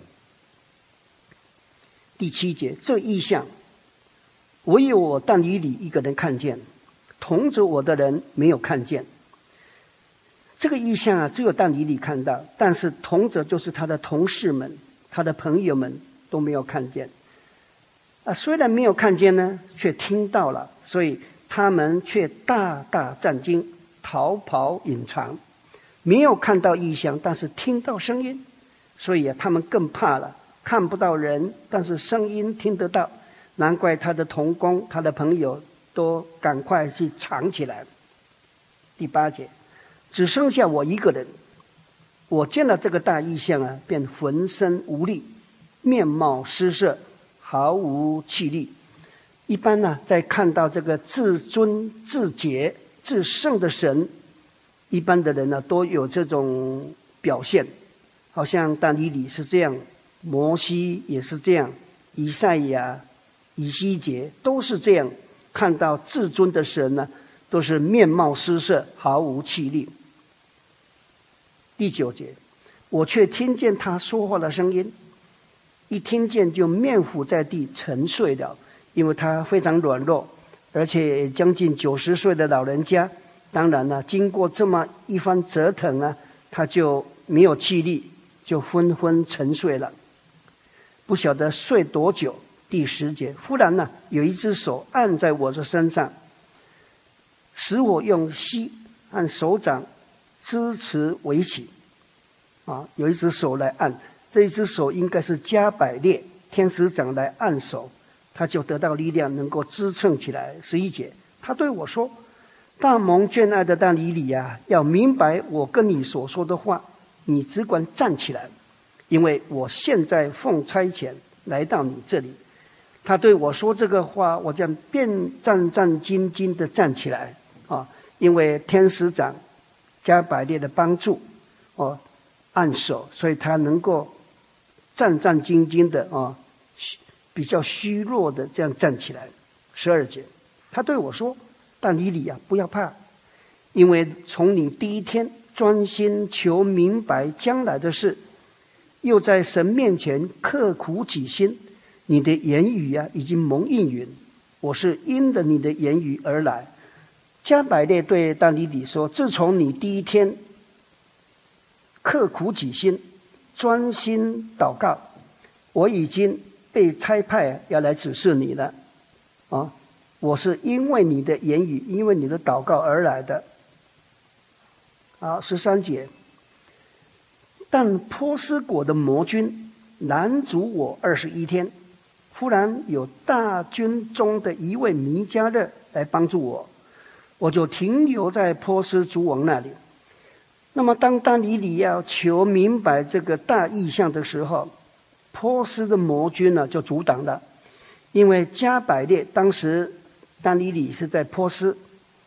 Speaker 2: 第七节，这异象唯有我但以理一个人看见，同着我的人没有看见。这个异象啊，只有但以理看到，但是同着就是他的同事们、他的朋友们都没有看见。啊，虽然没有看见呢，却听到了，所以他们却大大战惊，逃跑隐藏。没有看到异象，但是听到声音，所以啊，他们更怕了。看不到人，但是声音听得到，难怪他的同工、他的朋友都赶快去藏起来。第八节，只剩下我一个人，我见了这个大异象啊，便浑身无力，面貌失色，毫无气力。一般呢、啊，在看到这个至尊、至洁、至圣的神，一般的人呢、啊、都有这种表现，好像但以理是这样，摩西也是这样，以赛亚、以西结都是这样，看到至尊的神呢，都是面貌失色，毫无气力。第九节，我却听见他说话的声音，一听见就面伏在地沉睡了，因为他非常软弱，而且将近九十岁的老人家，当然了，经过这么一番折腾啊，他就没有气力，就昏昏沉睡了。不晓得睡多久。第十节，忽然呢，有一只手按在我的身上，使我用膝和手掌支持围起。啊，有一只手来按，这一只手应该是加百列天使长来按手，他就得到力量，能够支撑起来。十一节，他对我说：“大蒙眷爱的但以理啊，要明白我跟你所说的话，你只管站起来，因为我现在奉差遣来到你这里。”他对我说这个话，我将便战战兢兢地站起来啊，因为天使长加百列的帮助哦，按手，所以他能够战战兢兢的啊，比较虚弱的这样站起来。十二节，他对我说：“但以理啊，不要怕，因为从你第一天专心求明白将来的事，又在神面前刻苦己心。你的言语啊，已经蒙应允，我是因着你的言语而来。”加百列对但以理说：“自从你第一天刻苦己心，专心祷告，我已经被差派要来指示你了。啊，我是因为你的言语，因为你的祷告而来的。”好，十三节，但波斯国的魔军拦阻我二十一天。忽然有大军中的一位弥迦勒来帮助我，我就停留在波斯诸王那里。那么当但以理要求明白这个大异象的时候，波斯的魔军呢就阻挡了，因为加百列当时但以理是在波斯，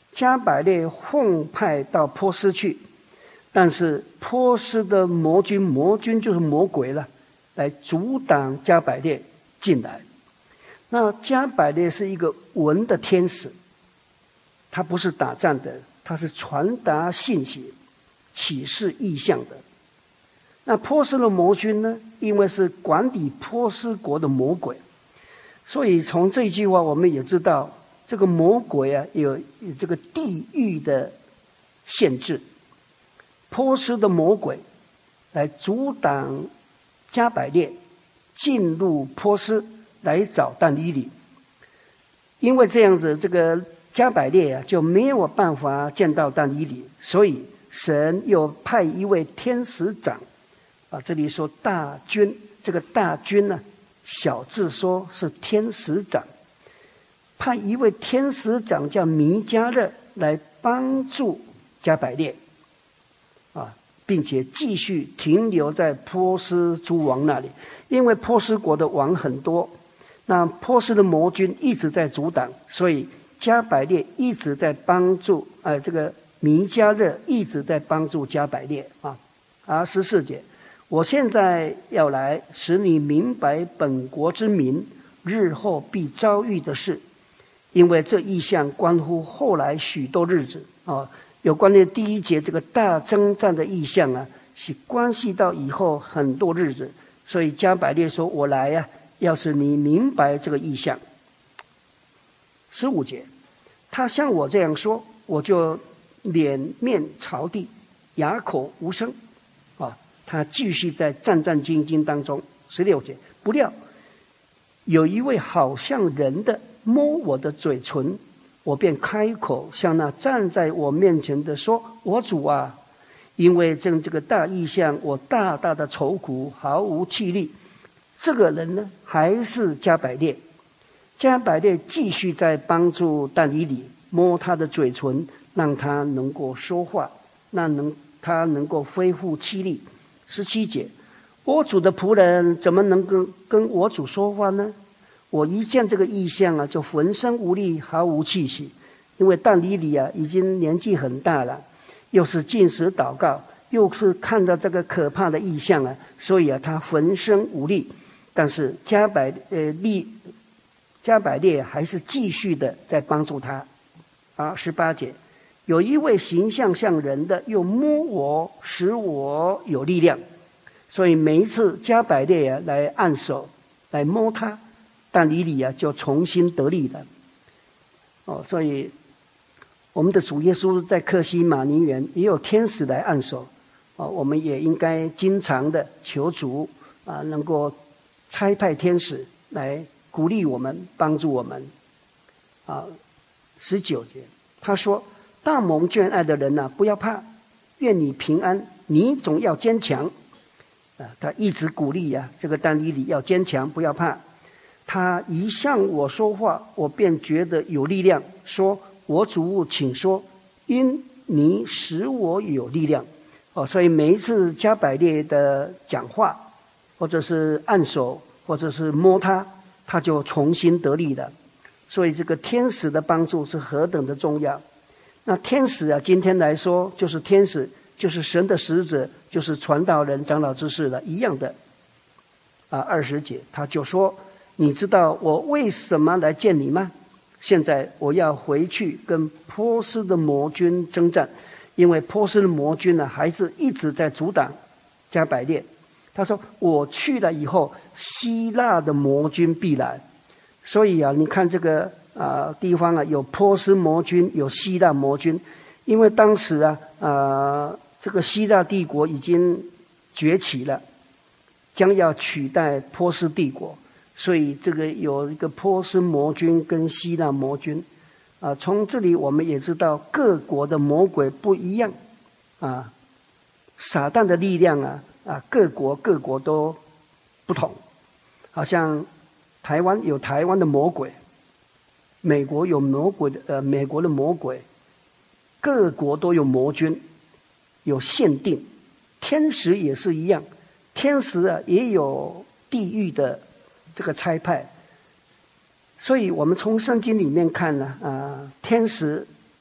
Speaker 2: 加百列奉派到波斯去，但是波斯的魔军，魔军就是魔鬼了，来阻挡加百列进来。那加百列是一个文的天使，他不是打仗的，他是传达信息、启示意象的。那波斯的魔军呢，因为是管理波斯国的魔鬼，所以从这一句话我们也知道，这个魔鬼啊有有这个地域的限制。波斯的魔鬼来阻挡加百列进入波斯来找但以理，因为这样子，这个加百列啊就没有办法见到但以理，所以神又派一位天使长啊，这里说大军，这个大军呢、啊，小字说是天使长，派一位天使长叫弥迦勒来帮助加百列啊，并且继续停留在波斯诸王那里，因为波斯国的王很多，那波斯的魔军一直在阻挡，所以加百列一直在帮助，呃，这个弥迦勒一直在帮助加百列啊。啊，十四节，我现在要来使你明白本国之民日后必遭遇的事，因为这异象关乎后来许多日子啊。有关的第一节这个大征战的异象啊，是关系到以后很多日子，所以加百列说：“我来呀、啊，要是你明白这个异象。”十五节，他像我这样说，我就脸面朝地，哑口无声。啊，他继续在战战兢兢当中。十六节，不料有一位好像人的摸我的嘴唇。我便开口向那站在我面前的说：“我主啊，因为正这个大异象，我大大的愁苦，毫无气力。”这个人呢，还是加百列。加百列继续在帮助但以理，摸他的嘴唇，让他能够说话，让能他能够恢复气力。十七节，我主的仆人怎么能跟跟我主说话呢？我一见这个异象啊，就浑身无力，毫无气息。因为但以理啊，已经年纪很大了，又是禁食祷告，又是看到这个可怕的异象啊，所以啊，他浑身无力。但是加百呃利加百列还是继续的在帮助他。啊，十八节，有一位形象像人的，又摸我，使我有力量。所以每一次加百列啊来按手，来摸他。但以理啊，就重新得力了。哦，所以我们的主耶稣在客西马尼园也有天使来按手。哦，我们也应该经常的求主啊，能够差派天使来鼓励我们，帮助我们。啊，十九节，他说：“大蒙眷爱的人呐、啊，不要怕，愿你平安，你总要坚强。”啊，他一直鼓励啊，这个但以理要坚强，不要怕。他一向我说话，我便觉得有力量，说：“我主，请说，因你使我有力量。”哦，所以每一次加百列的讲话，或者是按手，或者是摸他，他就重新得力了。所以这个天使的帮助是何等的重要。那天使啊，今天来说就是天使，就是神的使者，就是传道人、长老之士了，一样的。啊，二十节他就说：“你知道我为什么来见你吗？现在我要回去跟波斯的魔军征战，因为波斯的魔军呢，还是一直在阻挡加百列。”他说：“我去了以后，希腊的魔军必来。”所以啊，你看这个啊、呃、地方啊，有波斯魔军，有希腊魔军，因为当时啊啊、呃、这个希腊帝国已经崛起了，将要取代波斯帝国。所以这个有一个波斯魔军跟希腊魔军，啊，从这里我们也知道各国的魔鬼不一样，啊，撒旦的力量啊啊，各国各国都不同，好像台湾有台湾的魔鬼，美国有魔鬼的呃美国的魔鬼，各国都有魔军，有限定，天使也是一样，天使啊也有地狱的。这个差派，所以我们从圣经里面看呢，啊、呃，天使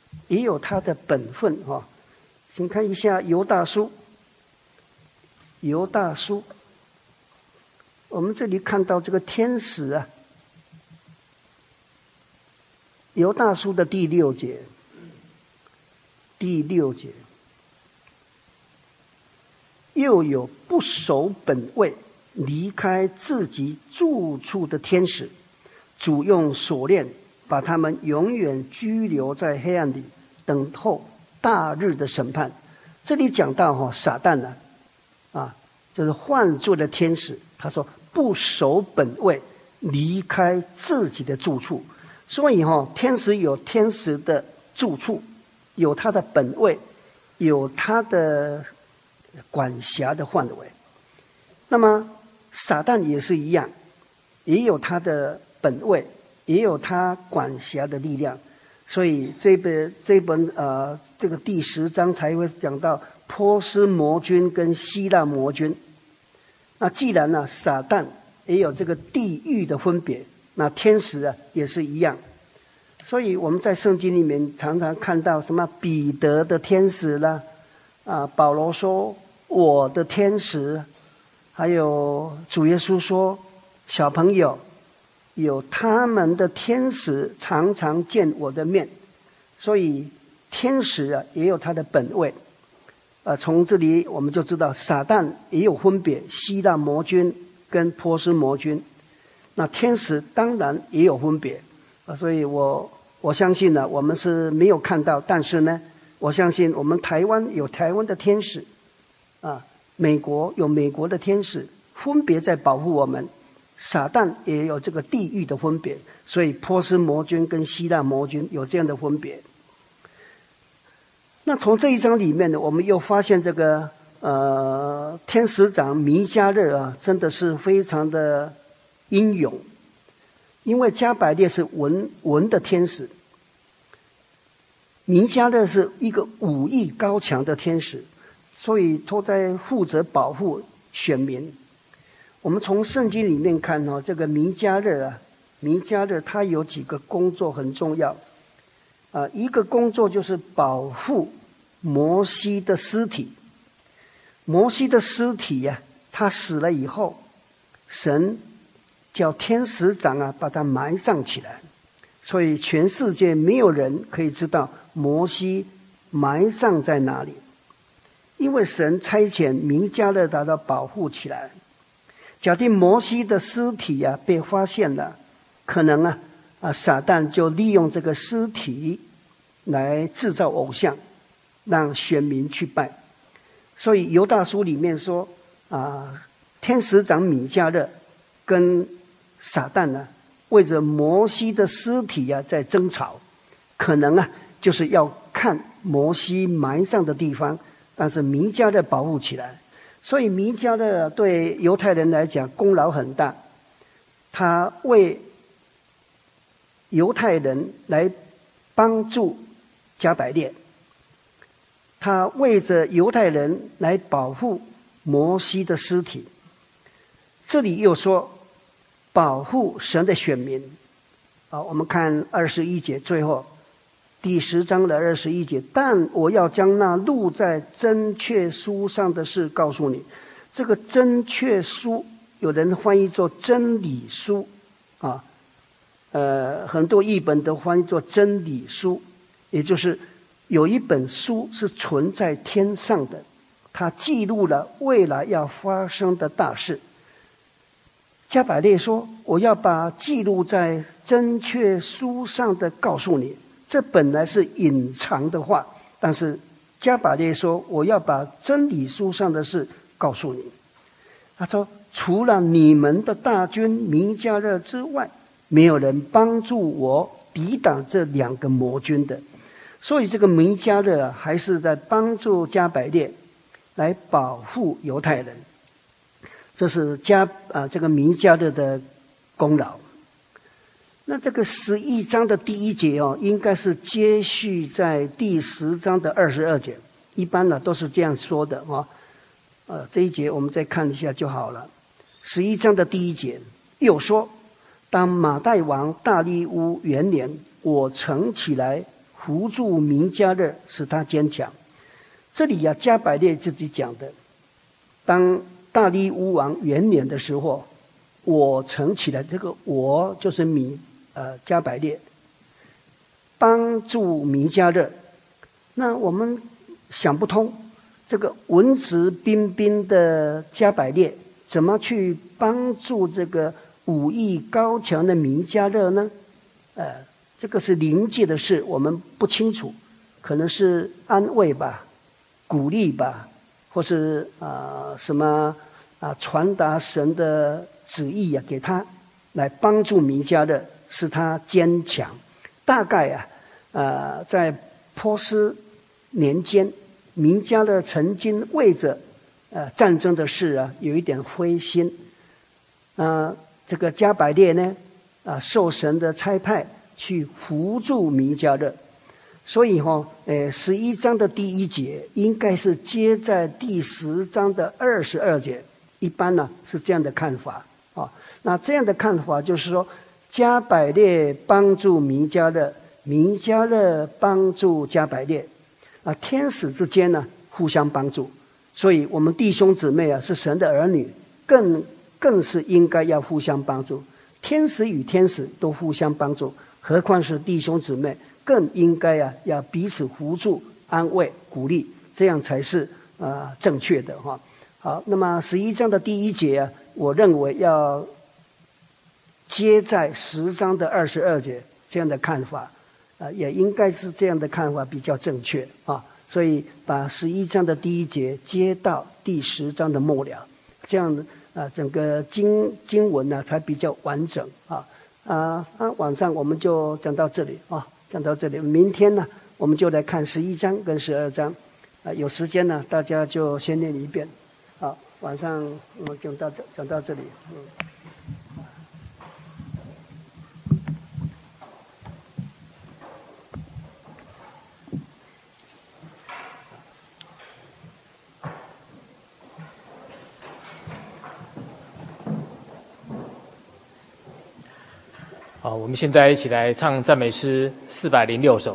Speaker 2: 也有他的本分哈。请看一下犹大书，犹大书，我们这里看到这个天使啊，犹大书的第六节，第六节，又有不守本位，离开自己住处的天使，主用锁链把他们永远拘留在黑暗里，等候大日的审判。这里讲到哈、哦，撒旦呢、啊，啊，就是犯罪的天使。他说不守本位，离开自己的住处。所以哈、哦，天使有天使的住处，有他的本位，有他的管辖的范围。那么撒旦也是一样，也有他的本位，也有他管辖的力量。所以这本这本呃这个第十章才会讲到波斯魔君跟希腊魔君。那既然呢、啊，撒旦也有这个地域的分别，那天使啊也是一样。所以我们在圣经里面常常看到什么彼得的天使啦，啊，保罗说我的天使，还有主耶稣说小朋友。有他们的天使常常见我的面，所以天使啊也有他的本位。呃，从这里我们就知道撒旦也有分别，希腊魔君跟波斯魔君。那天使当然也有分别啊，所以我我相信呢，我们是没有看到，但是呢，我相信我们台湾有台湾的天使，啊，美国有美国的天使，分别在保护我们。撒旦也有这个地域的分别，所以波斯魔君跟希腊魔君有这样的分别。那从这一章里面呢，我们又发现这个呃天使长弥迦勒啊，真的是非常的英勇，因为加百列是文文的天使，弥迦勒是一个武艺高强的天使，所以都在负责保护选民。我们从圣经里面看哦，这个弥迦勒啊，弥迦勒他有几个工作很重要啊、呃，一个工作就是保护摩西的尸体。摩西的尸体呀、啊，他死了以后，神叫天使长啊把他埋葬起来，所以全世界没有人可以知道摩西埋葬在哪里，因为神差遣弥迦勒把他保护起来。假定摩西的尸体啊被发现了，可能啊啊撒旦就利用这个尸体来制造偶像，让选民去拜。所以犹大书里面说啊，天使长弥迦勒跟撒旦呢、啊、为着摩西的尸体啊在争吵，可能啊就是要看摩西埋葬的地方，但是弥迦勒保护起来。所以弥迦勒对犹太人来讲功劳很大，他为犹太人来帮助加百列，他为着犹太人来保护摩西的尸体。这里又说保护神的选民啊，我们看二十一节最后第十章的二十一节，但我要将那录在真确书上的事告诉你。这个真确书有人翻译作真理书啊，呃，很多译本都翻译作真理书，也就是有一本书是存在天上的，它记录了未来要发生的大事。加百列说我要把记录在真确书上的告诉你，这本来是隐藏的话，但是加百列说我要把真理书上的事告诉你。他说除了你们的大军弥迦勒之外，没有人帮助我抵挡这两个魔军的。所以这个弥迦勒还是在帮助加百列来保护犹太人，这是加啊这个弥迦勒的功劳。那这个十一章的第一节哦，应该是接续在第十章的二十二节，一般呢都是这样说的啊。呃，这一节我们再看一下就好了。十一章的第一节又说，当马代王大利乌元年，我盛起来扶助弥迦勒，使他坚强。这里呀、啊，加百列自己讲的，当大利乌王元年的时候，我曾起来，这个我就是弥呃加百列，帮助弥迦勒。那我们想不通，这个文质彬彬的加百列怎么去帮助这个武艺高强的弥迦勒呢？呃，这个是灵界的事，我们不清楚，可能是安慰吧，鼓励吧，或是啊、呃、什么啊传达神的旨意啊给他，来帮助弥迦勒，使他坚强。大概啊，呃，在波斯年间，弥迦勒曾经为着呃战争的事啊，有一点灰心。啊、呃，这个加百列呢，啊、呃，受神的差派去扶助弥迦勒，所以哈、哦，呃，十一章的第一节应该是接在第十章的二十二节，一般呢是这样的看法啊、哦。那这样的看法就是说，加百列帮助弥迦勒，弥迦勒帮助加百列。啊，天使之间呢互相帮助，所以我们弟兄姊妹啊是神的儿女，更更是应该要互相帮助。天使与天使都互相帮助，何况是弟兄姊妹，更应该啊要彼此扶助、安慰、鼓励，这样才是啊、呃、正确的哈。好，那么十一章的第一节啊，我认为要接在十章的二十二节这样的看法。啊，也应该是这样的看法比较正确啊，所以把十一章的第一节接到第十章的末了，这样啊，整个经经文呢才比较完整啊啊啊！晚上我们就讲到这里啊，讲到这里，明天呢我们就来看十一章跟十二章啊，有时间呢大家就先念一遍。好，晚上我们讲到这讲到这里，嗯。
Speaker 1: 好，我们现在一起来唱赞美诗四百零六首。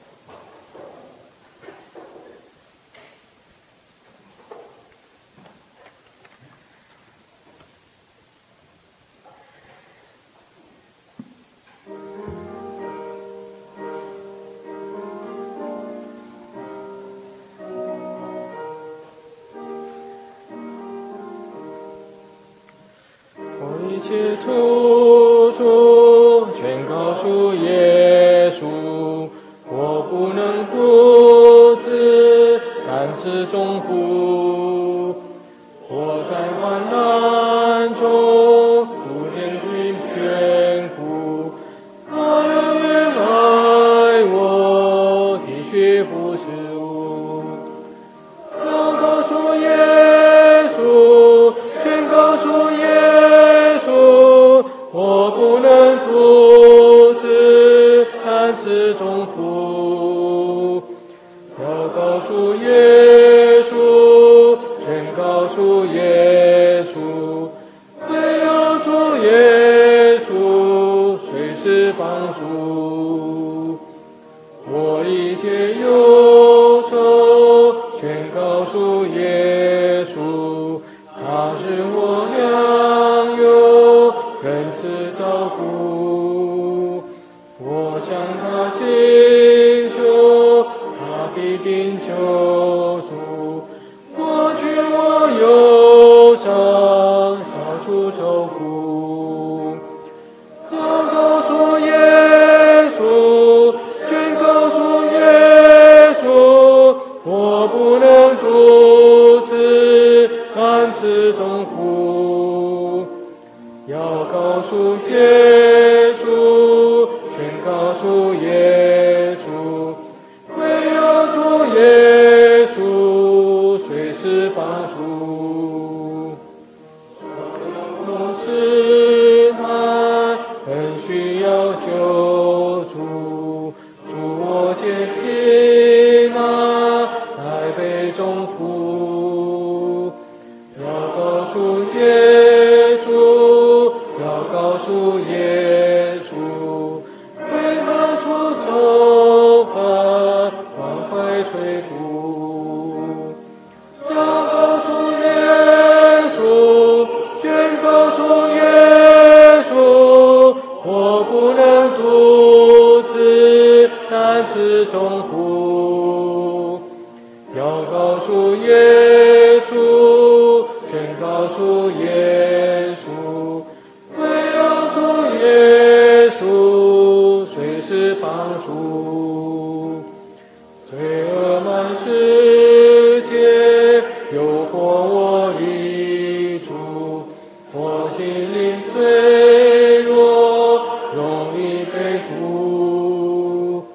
Speaker 1: 我一切处处全告诉耶稣，我不能独自担此重负。我在患难中主怜悯眷顾，他永远爱我，体恤服侍我。要告诉耶稣，全告诉耶稣，我不能独自担此重负。要告诉耶稣，全告诉耶稣，唯有主耶稣随时帮助。我一切忧愁全告诉耶稣，他是我良友，仁慈照顾。我向他祈求，他必定救助。抹去我忧伤，消除愁苦。要告诉耶稣，全告诉耶稣，我不能独自担此重负。要告诉耶稣，全告诉耶稣，唯有主耶稣随时帮助。我是他，很需要救助，主我皆平安，来被重负。要告诉耶稣，要告诉耶稣，为他出愁烦。
Speaker 3: 耶稣，随时帮助。罪恶满世界，诱惑我离主，我心灵脆弱，容易被苦。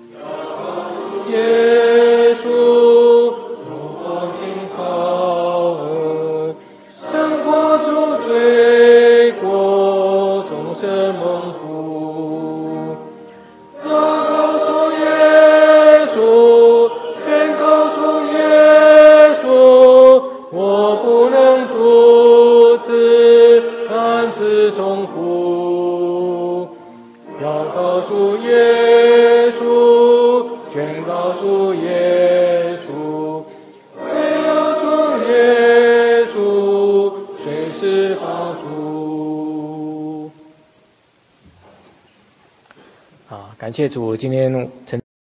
Speaker 3: 耶稣，如果凭好恩，胜过主罪过，终身蒙福。要告诉耶稣，宣告诉耶稣，我不能独自安此重负。要告诉耶稣，宣告诉耶稣，唯有主耶稣，随时帮助。
Speaker 1: 啊，感谢主，今天陈